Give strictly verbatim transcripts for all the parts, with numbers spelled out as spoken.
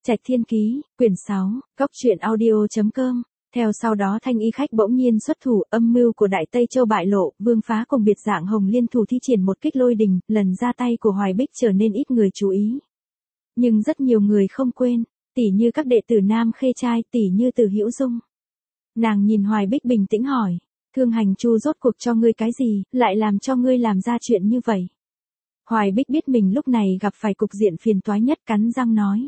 Trạch Thiên Ký, quyển sáu, Cốc truyện audio chấm com. Theo sau đó Thanh Y khách bỗng nhiên xuất thủ, âm mưu của Đại Tây Châu bại lộ, Vương Phá cùng biệt dạng Hồng liên thủ thi triển một kích lôi đình, lần ra tay của Hoài Bích trở nên ít người chú ý. Nhưng rất nhiều người không quên, tỉ như các đệ tử Nam Khê Trai, tỉ như Từ Hữu Dung. Nàng nhìn Hoài Bích bình tĩnh hỏi, Thương Hành Chu rốt cuộc cho ngươi cái gì, lại làm cho ngươi làm ra chuyện như vậy? Hoài Bích biết mình lúc này gặp phải cục diện phiền toái nhất, cắn răng nói.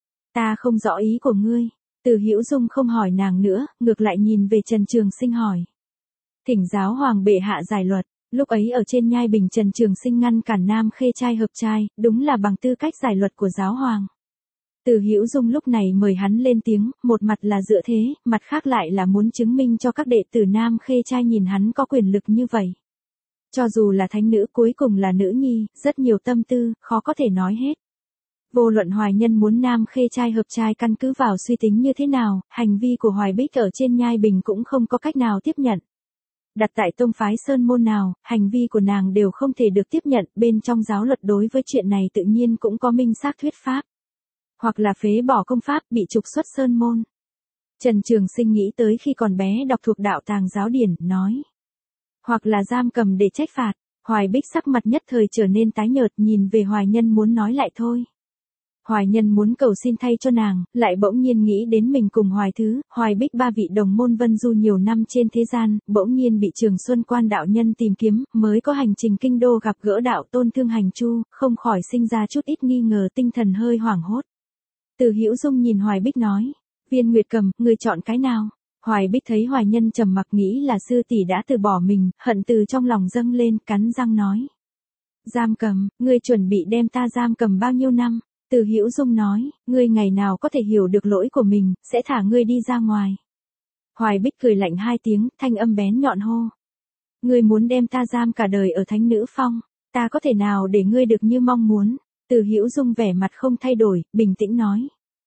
Ta không rõ ý của ngươi. Từ Hữu Dung không hỏi nàng nữa, ngược lại nhìn về Trần Trường Sinh hỏi. Thỉnh giáo hoàng bệ hạ giải luật, lúc ấy ở trên nhai bình Trần Trường Sinh ngăn cản Nam Khê Trai hợp trai, đúng là bằng tư cách giải luật của giáo hoàng. Từ Hữu Dung lúc này mời hắn lên tiếng, một mặt là dựa thế, mặt khác lại là muốn chứng minh cho các đệ tử Nam Khê Trai nhìn hắn có quyền lực như vậy. Cho dù là thánh nữ cuối cùng là nữ nhi, rất nhiều tâm tư, khó có thể nói hết. Vô luận Hoài Nhân muốn Nam Khê Trai hợp trai căn cứ vào suy tính như thế nào, hành vi của Hoài Bích ở trên nhai bình cũng không có cách nào tiếp nhận. Đặt tại tông phái sơn môn nào, hành vi của nàng đều không thể được tiếp nhận, bên trong giáo luật đối với chuyện này tự nhiên cũng có minh xác thuyết pháp. Hoặc là phế bỏ công pháp, bị trục xuất sơn môn. Trần Trường Sinh nghĩ tới khi còn bé đọc thuộc đạo tàng giáo điển, nói. Hoặc là giam cầm để trách phạt. Hoài Bích sắc mặt nhất thời trở nên tái nhợt, nhìn về Hoài Nhân muốn nói lại thôi. Hoài Nhân muốn cầu xin thay cho nàng, lại bỗng nhiên nghĩ đến mình cùng Hoài Thứ, Hoài Bích ba vị đồng môn vân du nhiều năm trên thế gian, bỗng nhiên bị Trường Xuân Quan đạo nhân tìm kiếm, mới có hành trình kinh đô gặp gỡ đạo tôn Thương Hành Chu, không khỏi sinh ra chút ít nghi ngờ, tinh thần hơi hoảng hốt. Từ Hữu Dung nhìn Hoài Bích nói, Viên Nguyệt Cầm, ngươi chọn cái nào? Hoài Bích thấy Hoài Nhân trầm mặc nghĩ là sư tỷ đã từ bỏ mình, hận từ trong lòng dâng lên, cắn răng nói. Giam cầm, ngươi chuẩn bị đem ta giam cầm bao nhiêu năm? Từ Hữu Dung nói, ngươi ngày nào có thể hiểu được lỗi của mình, sẽ thả ngươi đi ra ngoài. Hoài Bích cười lạnh hai tiếng, thanh âm bén nhọn hô. Ngươi muốn đem ta giam cả đời ở thánh nữ phong, ta có thể nào để ngươi được như mong muốn? Từ Hữu Dung vẻ mặt không thay đổi, bình tĩnh nói.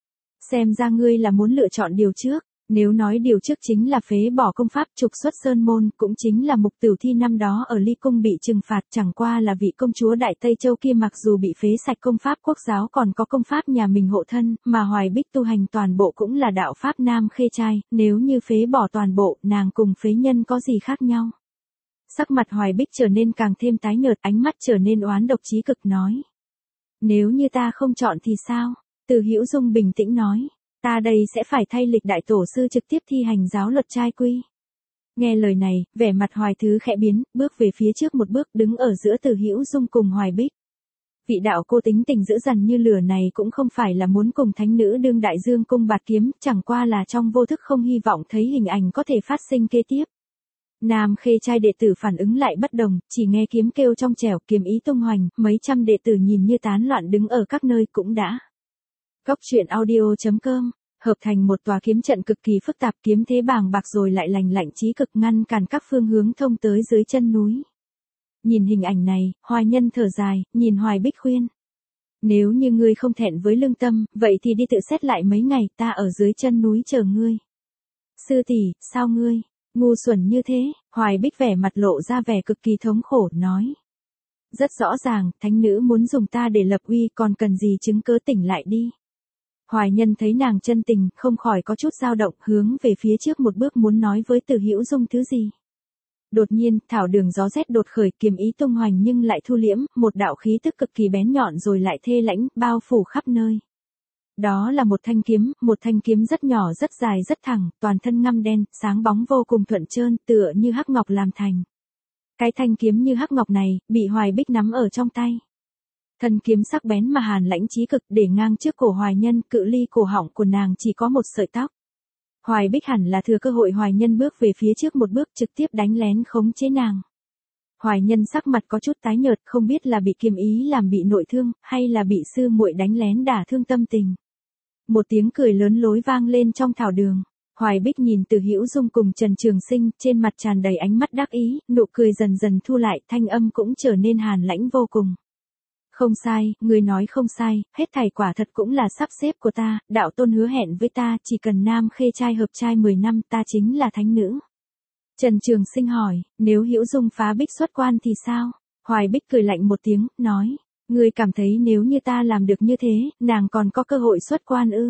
Xem ra ngươi là muốn lựa chọn điều trước. Nếu nói điều trước chính là phế bỏ công pháp trục xuất sơn môn, cũng chính là Mục Tửu Thi năm đó ở Ly Cung bị trừng phạt, chẳng qua là vị công chúa Đại Tây Châu kia mặc dù bị phế sạch công pháp quốc giáo còn có công pháp nhà mình hộ thân, mà Hoài Bích tu hành toàn bộ cũng là đạo pháp Nam Khê Trai, nếu như phế bỏ toàn bộ, nàng cùng phế nhân có gì khác nhau. Sắc mặt Hoài Bích trở nên càng thêm tái nhợt, ánh mắt trở nên oán độc chí cực nói. Nếu như ta không chọn thì sao? Từ Hữu Dung bình tĩnh nói. Ta đây sẽ phải thay lịch đại tổ sư trực tiếp thi hành giáo luật trai quy. Nghe lời này, vẻ mặt Hoài Thứ khẽ biến, bước về phía trước một bước, đứng ở giữa Từ Hữu Dung cùng Hoài Bích. Vị đạo cô tính tình dữ dằn như lửa này cũng không phải là muốn cùng thánh nữ đương đại dương cung bạt kiếm, chẳng qua là trong vô thức không hy vọng thấy hình ảnh có thể phát sinh kế tiếp. Nam Khê Trai đệ tử phản ứng lại bất đồng, chỉ nghe kiếm kêu trong trẻo, kiếm ý tung hoành, mấy trăm đệ tử nhìn như tán loạn đứng ở các nơi cũng đã. Cốc truyện audio chấm com, hợp thành một tòa kiếm trận cực kỳ phức tạp, kiếm thế bàng bạc rồi lại lành lạnh chí cực, ngăn cản các phương hướng thông tới dưới chân núi. Nhìn hình ảnh này, Hoài Nhân thở dài, nhìn Hoài Bích khuyên. Nếu như ngươi không thẹn với lương tâm, vậy thì đi tự xét lại mấy ngày, ta ở dưới chân núi chờ ngươi. Sư tỷ, sao ngươi, ngu xuẩn như thế? Hoài Bích vẻ mặt lộ ra vẻ cực kỳ thống khổ, nói. Rất rõ ràng, thánh nữ muốn dùng ta để lập uy, còn cần gì chứng cớ, tỉnh lại đi. Hoài Nhân thấy nàng chân tình, không khỏi có chút dao động, hướng về phía trước một bước muốn nói với Từ Hữu Dung thứ gì. Đột nhiên, thảo đường gió rét đột khởi, kiếm ý tung hoành nhưng lại thu liễm, một đạo khí tức cực kỳ bén nhọn rồi lại thê lãnh, bao phủ khắp nơi. Đó là một thanh kiếm, một thanh kiếm rất nhỏ rất dài rất thẳng, toàn thân ngăm đen, sáng bóng vô cùng thuận trơn, tựa như hắc ngọc làm thành. Cái thanh kiếm như hắc ngọc này, bị Hoài Bích nắm ở trong tay. Thân kiếm sắc bén mà hàn lãnh chí cực, để ngang trước cổ Hoài Nhân, cự ly cổ họng của nàng chỉ có một sợi tóc. Hoài Bích hẳn là thừa cơ hội Hoài Nhân bước về phía trước một bước, trực tiếp đánh lén khống chế nàng. Hoài Nhân sắc mặt có chút tái nhợt, không biết là bị kiếm ý làm bị nội thương, hay là bị sư muội đánh lén đả thương tâm tình. Một tiếng cười lớn lối vang lên trong thảo đường. Hoài Bích nhìn Từ Hữu Dung cùng Trần Trường Sinh, trên mặt tràn đầy ánh mắt đắc ý, nụ cười dần dần thu lại, thanh âm cũng trở nên hàn lãnh vô cùng. Không sai, người nói không sai, hết thảy quả thật cũng là sắp xếp của ta, đạo tôn hứa hẹn với ta, chỉ cần Nam Khê Trai hợp trai mười năm, ta chính là thánh nữ. Trần Trường Sinh hỏi, nếu Hữu Dung phá Bích xuất quan thì sao? Hoài Bích cười lạnh một tiếng, nói, Ngươi cảm thấy nếu như ta làm được như thế, nàng còn có cơ hội xuất quan ư?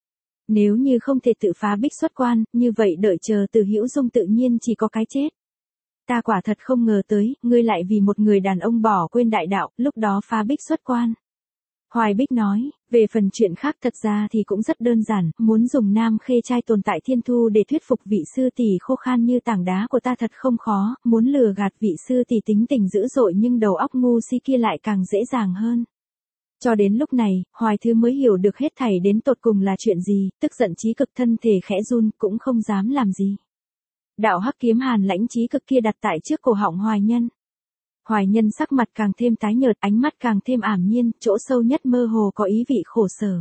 Nếu như không thể tự phá bích xuất quan, như vậy đợi chờ Từ Hữu Dung tự nhiên chỉ có cái chết. Ta quả thật không ngờ tới, ngươi lại vì một người đàn ông bỏ quên đại đạo, lúc đó phá bích xuất quan. Hoài Bích nói, về phần chuyện khác thật ra thì cũng rất đơn giản, muốn dùng Nam Khê trai tồn tại thiên thu để thuyết phục vị sư tỷ khô khan như tảng đá của ta thật không khó, muốn lừa gạt vị sư tỷ tính tình dữ dội nhưng đầu óc ngu si kia lại càng dễ dàng hơn. Cho đến lúc này, Hoài Thư mới hiểu được hết thảy đến tột cùng là chuyện gì, tức giận chí cực thân thể khẽ run, cũng không dám làm gì. Đạo hắc kiếm hàn lãnh chí cực kia đặt tại trước cổ họng Hoài Nhân. Hoài Nhân sắc mặt càng thêm tái nhợt, ánh mắt càng thêm ảm nhiên, chỗ sâu nhất mơ hồ có ý vị khổ sở.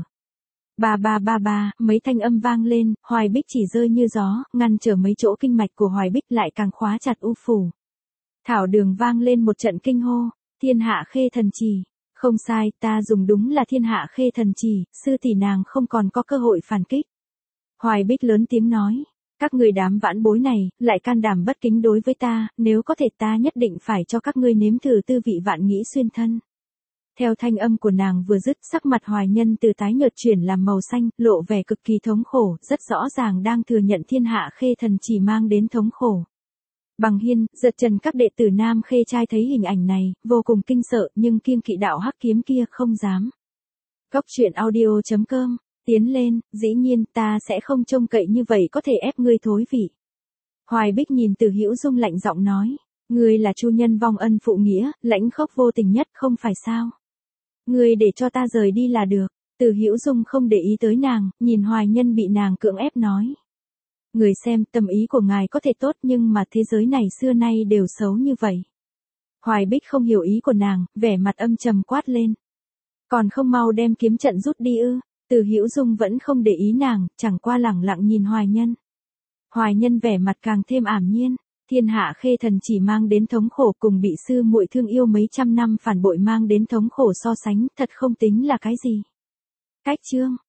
Ba ba ba ba, mấy thanh âm vang lên, Hoài Bích chỉ rơi như gió, ngăn trở mấy chỗ kinh mạch của Hoài Bích lại càng khóa chặt u phủ. Thảo Đường vang lên một trận kinh hô, thiên hạ khê thần trì. Không sai, ta dùng đúng là thiên hạ khê thần trì, sư tỷ nàng không còn có cơ hội phản kích. Hoài Bích lớn tiếng nói, các người đám vãn bối này, lại can đảm bất kính đối với ta, nếu có thể ta nhất định phải cho các ngươi nếm thử tư vị vạn nghĩ xuyên thân. Theo thanh âm của nàng vừa dứt, sắc mặt Hoài Nhân từ tái nhợt chuyển làm màu xanh, lộ vẻ cực kỳ thống khổ, rất rõ ràng đang thừa nhận thiên hạ khê thần chỉ mang đến thống khổ. Bằng Hiên, Giật Trần các đệ tử Nam Khê trai thấy hình ảnh này, vô cùng kinh sợ nhưng kiêng kỵ đạo hắc kiếm kia không dám. Cốc truyện audio chấm com, tiến lên, dĩ nhiên ta sẽ không trông cậy như vậy có thể ép ngươi thối vị. Hoài Bích nhìn Từ Hữu Dung lạnh giọng nói, ngươi là chu nhân vong ân phụ nghĩa, lãnh khốc vô tình nhất không phải sao. Ngươi để cho ta rời đi là được. Từ Hữu Dung không để ý tới nàng, nhìn Hoài Nhân bị nàng cưỡng ép nói. Người xem, tâm ý của ngài có thể tốt nhưng mà thế giới này xưa nay đều xấu như vậy. Hoài Bích không hiểu ý của nàng, vẻ mặt âm trầm quát lên. Còn không mau đem kiếm trận rút đi ư? Từ Hữu Dung vẫn không để ý nàng, chẳng qua lẳng lặng nhìn Hoài Nhân. Hoài Nhân vẻ mặt càng thêm ảm nhiên, thiên hạ khê thần chỉ mang đến thống khổ cùng bị sư muội thương yêu mấy trăm năm phản bội mang đến thống khổ so sánh, thật không tính là cái gì. Cách chương